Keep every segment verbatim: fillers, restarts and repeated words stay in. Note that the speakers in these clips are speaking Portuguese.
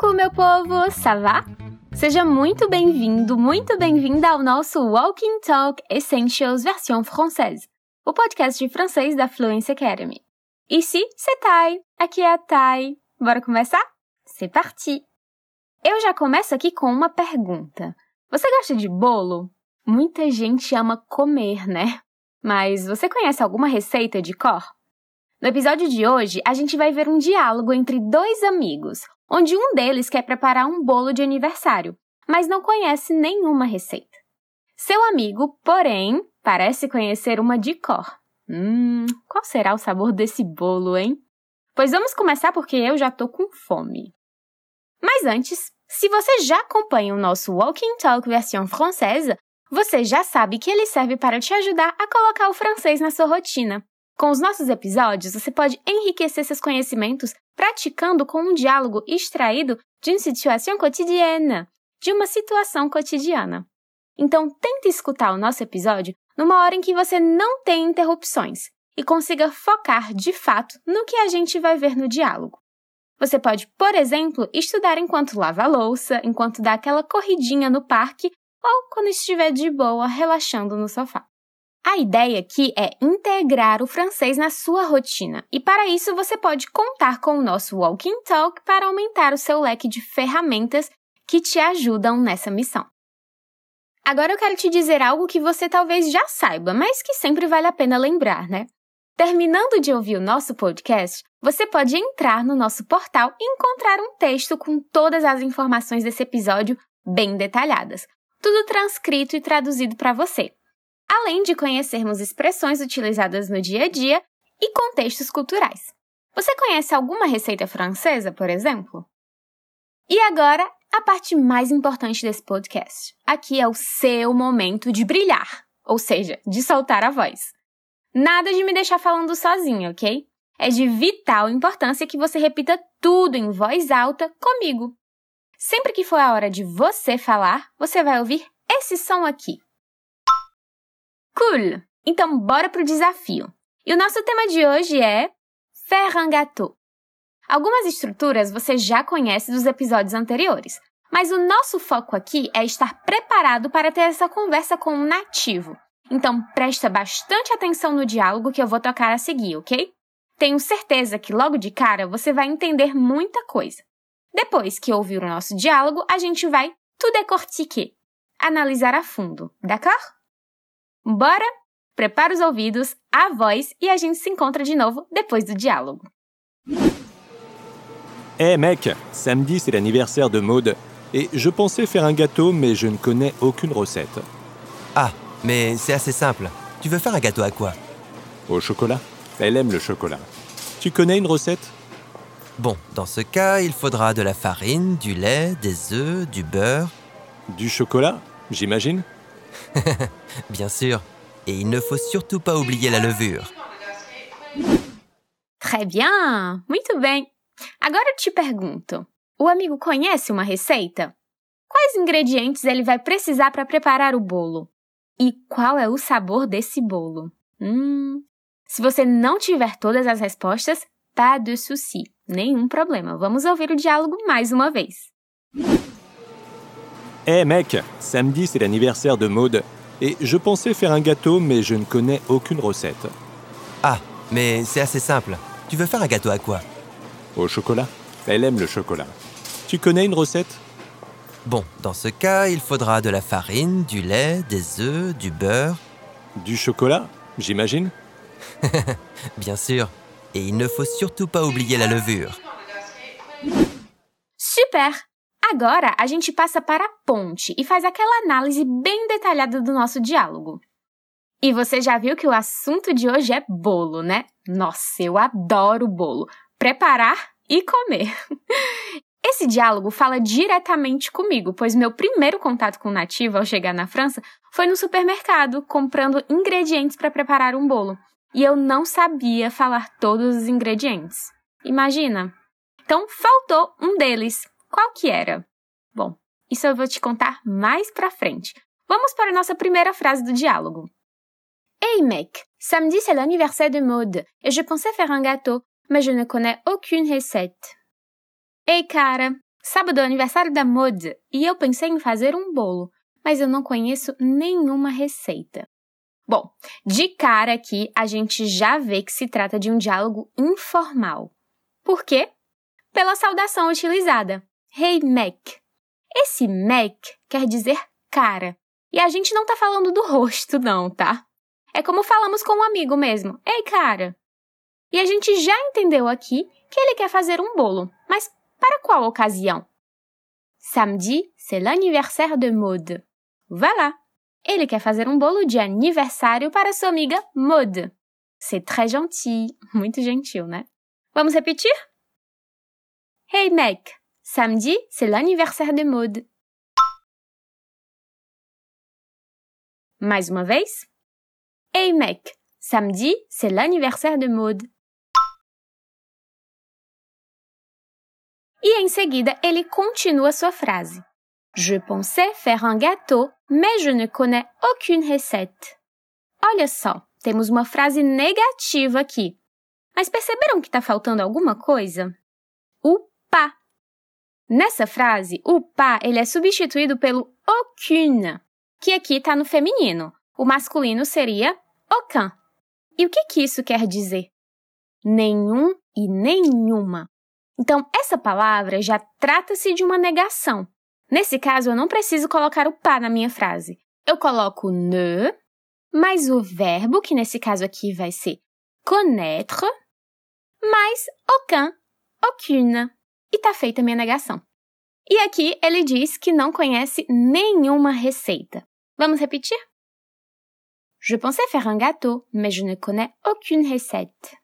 Coucou, meu povo! Ça va? Seja muito bem-vindo, muito bem-vinda ao nosso Walking Talk Essentials versão française, o podcast de francês da Fluency Academy. Ici, c'est Thay. Aqui é a Thay. Bora começar? C'est parti! Eu já começo aqui com uma pergunta. Você gosta de bolo? Muita gente ama comer, né? Mas você conhece alguma receita de cor? No episódio de hoje, a gente vai ver um diálogo entre dois amigos, onde um deles quer preparar um bolo de aniversário, mas não conhece nenhuma receita. Seu amigo, porém, parece conhecer uma de cor. Hum, qual será o sabor desse bolo, hein? Pois vamos começar porque eu já tô com fome. Mas antes, se você já acompanha o nosso Walking Talk versão francesa, você já sabe que ele serve para te ajudar a colocar o francês na sua rotina. Com os nossos episódios, você pode enriquecer seus conhecimentos praticando com um diálogo extraído de uma situação cotidiana, de uma situação cotidiana. Então, tente escutar o nosso episódio numa hora em que você não tem interrupções e consiga focar, de fato, no que a gente vai ver no diálogo. Você pode, por exemplo, estudar enquanto lava a louça, enquanto dá aquela corridinha no parque ou quando estiver de boa, relaxando no sofá. A ideia aqui é integrar o francês na sua rotina, e para isso você pode contar com o nosso Walking Talk para aumentar o seu leque de ferramentas que te ajudam nessa missão. Agora eu quero te dizer algo que você talvez já saiba, mas que sempre vale a pena lembrar, né? Terminando de ouvir o nosso podcast, você pode entrar no nosso portal e encontrar um texto com todas as informações desse episódio bem detalhadas, tudo transcrito e traduzido para você. Além de conhecermos expressões utilizadas no dia a dia e contextos culturais. Você conhece alguma receita francesa, por exemplo? E agora, a parte mais importante desse podcast. Aqui é o seu momento de brilhar, ou seja, de soltar a voz. Nada de me deixar falando sozinho, ok? É de vital importância que você repita tudo em voz alta comigo. Sempre que for a hora de você falar, você vai ouvir esse som aqui. Cool! Então, bora pro desafio. E o nosso tema de hoje é faire un gâteau. Algumas estruturas você já conhece dos episódios anteriores, mas o nosso foco aqui é estar preparado para ter essa conversa com um nativo. Então, presta bastante atenção no diálogo que eu vou tocar a seguir, ok? Tenho certeza que logo de cara você vai entender muita coisa. Depois que ouvir o nosso diálogo, a gente vai tout décortiquer, analisar a fundo, d'accord? Bora? Prepara os ouvidos, a voz e a gente se encontra de novo depois do diálogo. Eh hey mec, samedi c'est l'anniversaire de Maud et je pensais faire un gâteau mais je ne connais aucune recette. Ah, mais c'est assez simple. Tu veux faire un gâteau à quoi? Au chocolat. Elle aime le chocolat. Tu connais une recette? Bon, dans ce cas, il faudra de la farine, du lait, des œufs, du beurre. Du chocolat, j'imagine? Bien sûr. Et il ne faut surtout pas oublier la levure. Très bien! Muito bem! Agora eu te pergunto, o amigo conhece uma receita? Quais ingredientes ele vai precisar para preparar o bolo? E qual é o sabor desse bolo? Hum, se você não tiver todas as respostas, pas de souci, nenhum problema. Vamos ouvir o diálogo mais uma vez. Eh hey mec, samedi c'est l'anniversaire de Maud et je pensais faire un gâteau mais je ne connais aucune recette. Ah, mais c'est assez simple. Tu veux faire un gâteau à quoi? Au chocolat. Elle aime le chocolat. Tu connais une recette? Bon, dans ce cas, il faudra de la farine, du lait, des œufs, du beurre. Du chocolat, j'imagine? Bien sûr. Et il ne faut surtout pas oublier la levure. Super! Agora, a gente passa para a ponte e faz aquela análise bem detalhada do nosso diálogo. E você já viu que o assunto de hoje é bolo, né? Nossa, eu adoro bolo. Preparar e comer. Esse diálogo fala diretamente comigo, pois meu primeiro contato com o nativo ao chegar na França foi no supermercado, comprando ingredientes para preparar um bolo. E eu não sabia falar todos os ingredientes. Imagina! Então, faltou um deles. Qual que era? Bom, isso eu vou te contar mais pra frente. Vamos para a nossa primeira frase do diálogo. Hey mec, samedi c'est l'anniversaire de Maud et je pensais faire un gâteau, mais je ne connais aucune recette. Ei cara, Sábado é o aniversário da Maud e eu pensei em fazer um bolo, mas eu não conheço nenhuma receita. Bom, de cara aqui a gente já vê que se trata de um diálogo informal. Por quê? Pela saudação utilizada. Hey, mec. Esse mec quer dizer cara. E a gente não tá falando do rosto, não, tá? É como falamos com um amigo mesmo. Ei, cara. E a gente já entendeu aqui que ele quer fazer um bolo. Mas para qual ocasião? Samedi, c'est l'anniversaire de Maud. Voilà. Ele quer fazer um bolo de aniversário para sua amiga Maud. C'est très gentil. Muito gentil, né? Vamos repetir? Hey, mec. Samedi, c'est l'anniversaire de Maud. Mais uma vez. Hey, mec. Samedi, c'est l'anniversaire de Maud. E em seguida, ele continua sua frase. Je pensais faire un gâteau, mais je ne connais aucune recette. Olha só, temos uma frase negativa aqui. Mas perceberam que está faltando alguma coisa? O pas. Nessa frase, o pas ele é substituído pelo aucune, que aqui está no feminino. O masculino seria aucun. E o que, que isso quer dizer? Nenhum e nenhuma. Então, essa palavra já trata-se de uma negação. Nesse caso, eu não preciso colocar o pas na minha frase. Eu coloco ne, mais o verbo, que nesse caso aqui vai ser connaître, mais aucun, aucune. E está feita a minha negação. E aqui ele diz que não conhece nenhuma receita. Vamos repetir? Je pensais faire un gâteau, mais je ne connais aucune recette.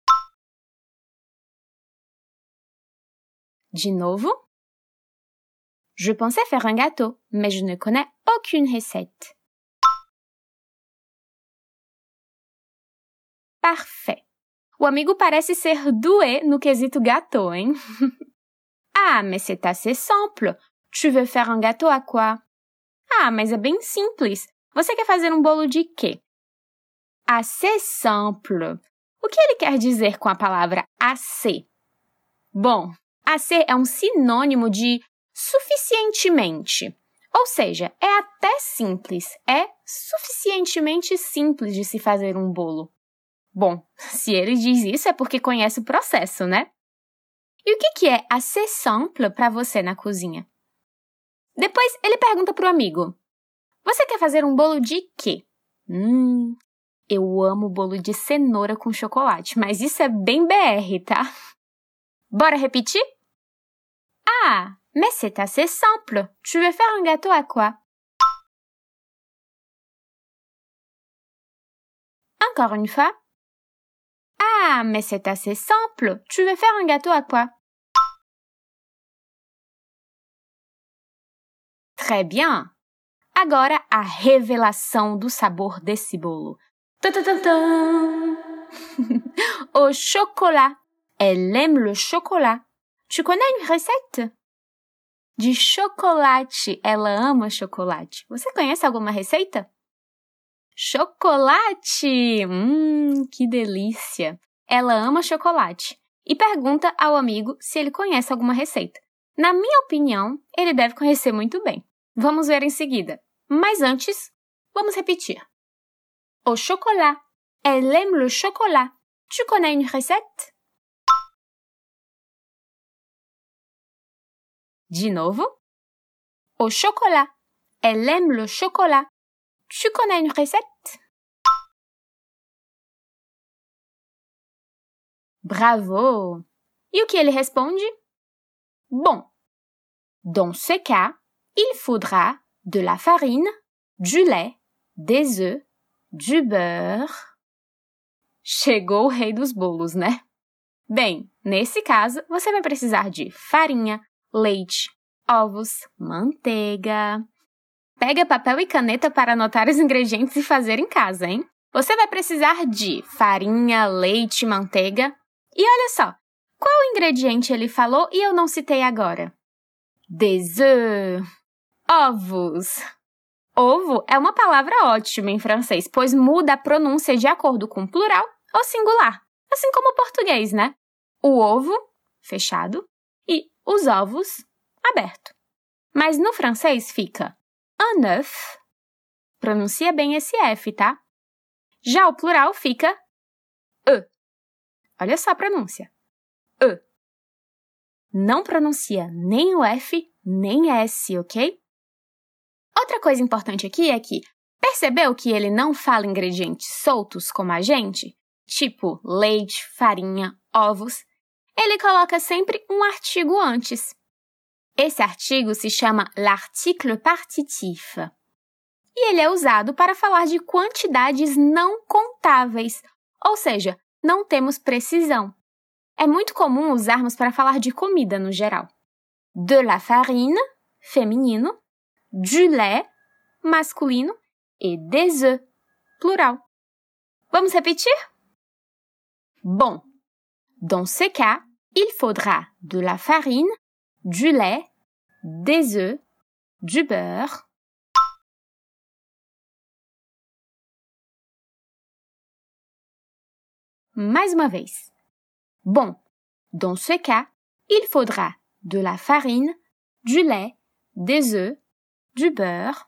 De novo. Je pensais faire un gâteau, mais je ne connais aucune recette. Parfait. O amigo parece ser doué no quesito gâteau, hein? Ah, mais c'est assez simple. Tu veux faire un gâteau à quoi? Ah, mas é bem simples. Você quer fazer um bolo de quê? Assez simple. O que ele quer dizer com a palavra assez? Bom, assez é um sinônimo de suficientemente. Ou seja, é até simples. É suficientemente simples de se fazer um bolo. Bom, se ele diz isso é porque conhece o processo, né? E o que, que é assez simple para você na cozinha? Depois ele pergunta para o amigo. Você quer fazer um bolo de quê? Hum, eu amo bolo de cenoura com chocolate, mas isso é bem B R, tá? Bora repetir? Ah, mais c'est assez simple. Tu veux faire un gâteau à quoi? Encore une fois. Ah, mais c'est assez simple. Tu veux faire un gâteau à quoi? Très bien. Agora a revelação do sabor desse bolo. Tadadadam! Au chocolat. Elle aime le chocolat. Tu connais une recette? De chocolate. Ela ama chocolate. Você conhece alguma receita? Chocolate! Hum, que delícia! Ela ama chocolate. E pergunta ao amigo se ele conhece alguma receita. Na minha opinião, ele deve conhecer muito bem. Vamos ver em seguida. Mas antes, vamos repetir. Au chocolat. Elle aime le chocolat. Tu connais une recette? De novo. Au chocolat. Elle aime le chocolat. Tu connais une recette? Bravo! E o que ele responde? Bon, dans ce cas, il faudra de la farine, du lait, des œufs, du beurre. Chegou o rei dos bolos, né? Bem, nesse caso, você vai precisar de farinha, leite, ovos, manteiga. Pega papel e caneta para anotar os ingredientes e fazer em casa, hein? Você vai precisar de farinha, leite, manteiga. E olha só, qual ingrediente ele falou e eu não citei agora? Des œufs. Ovos. Ovo é uma palavra ótima em francês, pois muda a pronúncia de acordo com plural ou singular, assim como o português, né? O ovo, fechado, e os ovos, aberto. Mas no francês fica un œuf. Pronuncia bem esse F, tá? Já o plural fica e. Olha só a pronúncia. E. Não pronuncia nem o F, nem S, ok? Outra coisa importante aqui é que, percebeu que ele não fala ingredientes soltos como a gente? Tipo leite, farinha, ovos. Ele coloca sempre um artigo antes. Esse artigo se chama l'article partitif. E ele é usado para falar de quantidades não contáveis, ou seja, não temos precisão. É muito comum usarmos para falar de comida no geral. De la farine, feminino, du lait, masculino, e des œufs, plural. Vamos repetir? Bon, dans ce cas, il faudra de la farine, du lait, des œufs, du beurre. Mais uma vez. Bon, dans ce cas, il faudra de la farine, du lait, des œufs, du beurre.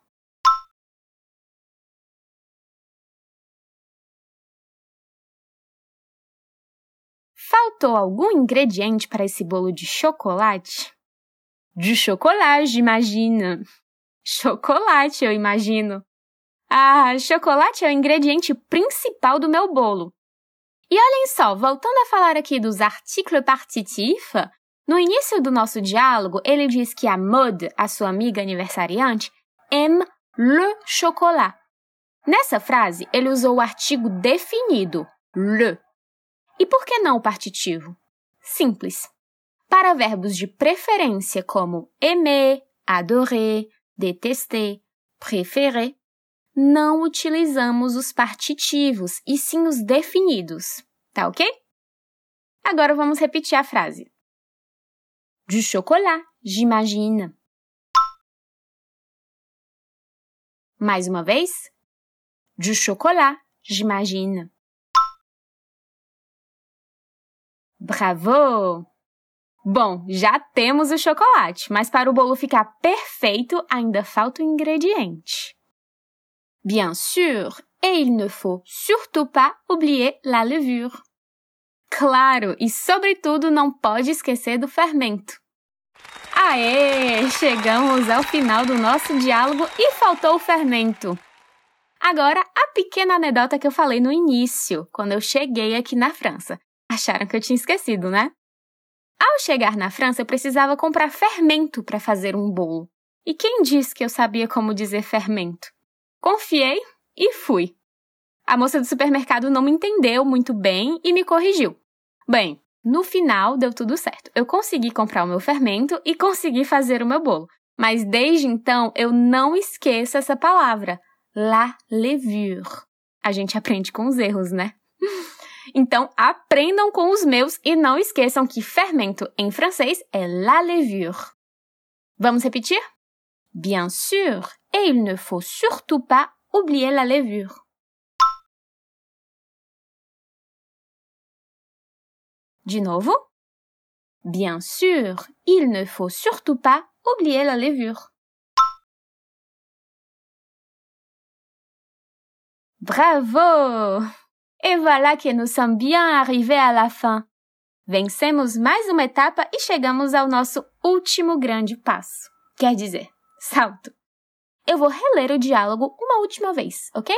Faltou algum ingrediente para esse bolo de chocolate? Du chocolat, j'imagine. Chocolate, eu imagino. Ah, chocolate é o ingrediente principal do meu bolo. E olhem só, voltando a falar aqui dos articles partitifs, no início do nosso diálogo, ele diz que a Maud, a sua amiga aniversariante, aime le chocolat. Nessa frase, ele usou o artigo definido, le. E por que não o partitivo? Simples. Para verbos de preferência como aimer, adorer, détester, préférer, não utilizamos os partitivos, e sim os definidos. Tá ok? Agora vamos repetir a frase. Du chocolat, j'imagine. Mais uma vez. Du chocolat, j'imagine. Bravo! Bom, já temos o chocolate, mas para o bolo ficar perfeito, ainda falta um ingrediente. Bien sûr, et il ne faut surtout pas oublier la levure. Claro, e sobretudo não pode esquecer do fermento. Aê! Chegamos ao final do nosso diálogo e faltou o fermento. Agora, a pequena anedota que eu falei no início, quando eu cheguei aqui na França. Acharam que eu tinha esquecido, né? Ao chegar na França, eu precisava comprar fermento para fazer um bolo. E quem disse que eu sabia como dizer fermento? Confiei e fui. A moça do supermercado não me entendeu muito bem e me corrigiu. Bem, no final deu tudo certo. Eu consegui comprar o meu fermento e consegui fazer o meu bolo. Mas desde então eu não esqueço essa palavra, la levure. A gente aprende com os erros, né? Então, aprendam com os meus e não esqueçam que fermento em francês é la levure. Vamos repetir? Bien sûr, et il ne faut surtout pas oublier la levure. De novo? Bien sûr, il ne faut surtout pas oublier la levure. Bravo! Et voilà que nous sommes bien arrivés à la fin. Vencemos mais uma etapa e chegamos ao nosso último grande passo. Quer dizer, salto. Eu vou reler o diálogo uma última vez, ok?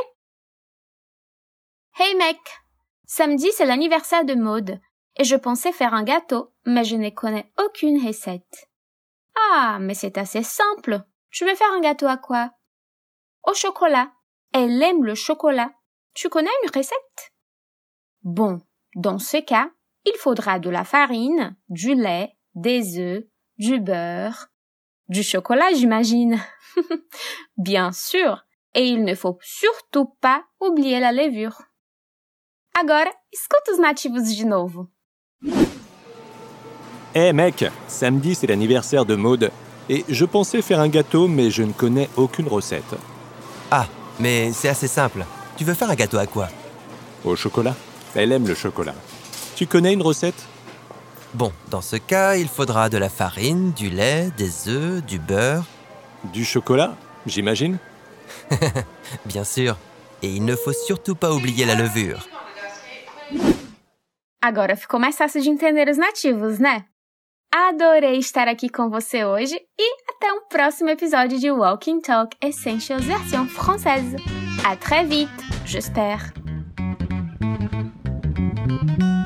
Hey mec, samedi c'est l'anniversaire de Maud et je pensais faire un gâteau, mais je ne connais aucune recette. Ah, mais c'est assez simple. Tu veux faire un gâteau à quoi? Au chocolat. Elle aime le chocolat. Tu connais une recette? Bon, dans ce cas, il faudra de la farine, du lait, des œufs, du beurre, du chocolat, j'imagine. Bien sûr, et il ne faut surtout pas oublier la levure. Agora, escuta os nativos de novo. Eh hey mec, samedi c'est l'anniversaire de Maud et je pensais faire un gâteau mais je ne connais aucune recette. Ah, mais c'est assez simple. Tu veux faire un gâteau à quoi? Au chocolat. Elle aime le chocolat. Tu connais une recette? Bon, dans ce cas, il faudra de la farine, du lait, des œufs, du beurre. Du chocolat, j'imagine? Bien sûr. Et il ne faut surtout pas oublier la levure. Agora ficou mais fácil de entender os nativos, né? Adorei estar aqui com você hoje e até um próximo episódio de Walking Talk Essentials version française. À très vite, j'espère.